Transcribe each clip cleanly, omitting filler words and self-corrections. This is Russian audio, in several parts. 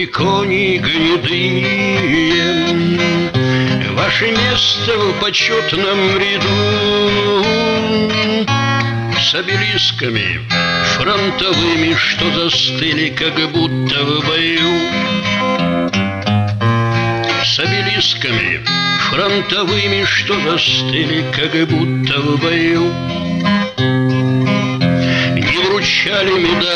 кони гнедые, ваше место в почетном ряду с обелисками фронтовыми, что застыли, как будто в бою. С обелисками фронтовыми, что застыли, как будто в бою. Не вручали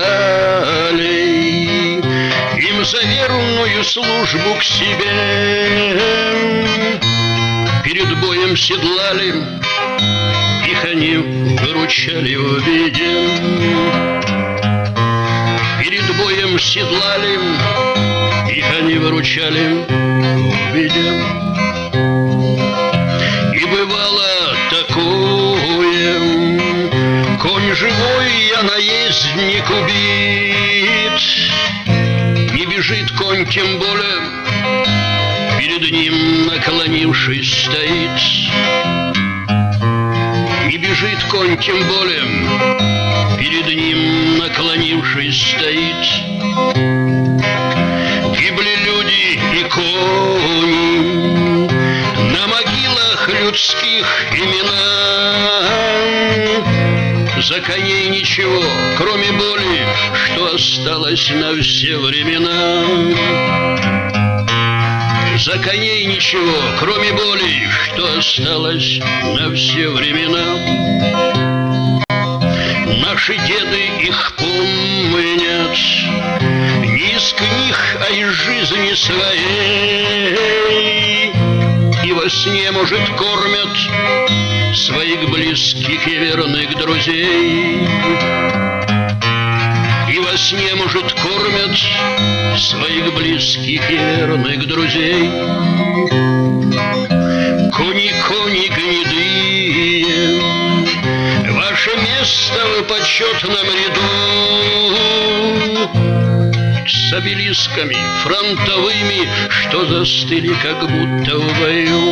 медалей им за верную службу к себе. Перед боем седлали, их они выручали в беде. Перед боем седлали, их они выручали в беде. И бывало такое: конь живой, а наездник убит. Не бежит конь, тем более перед ним наклонившись стоит. Не бежит конь, тем более перед ним наклонившись стоит. Гибли люди и кони, на могилах людских имена. За коней ничего, кроме боли, что осталось на все времена. За коней ничего, кроме боли, что осталось на все времена. Наши деды их помнят не из книг, а из жизни своей. И во сне, может, кормят своих близких и верных друзей. И во сне, может, кормят своих близких и верных друзей. Кони, кони гнедые, ваше место в почетном ряду с обелисками фронтовыми, что застыли, как будто в бою.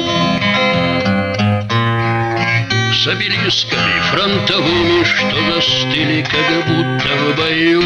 С обелисками фронтовыми, что застыли, как будто в бою.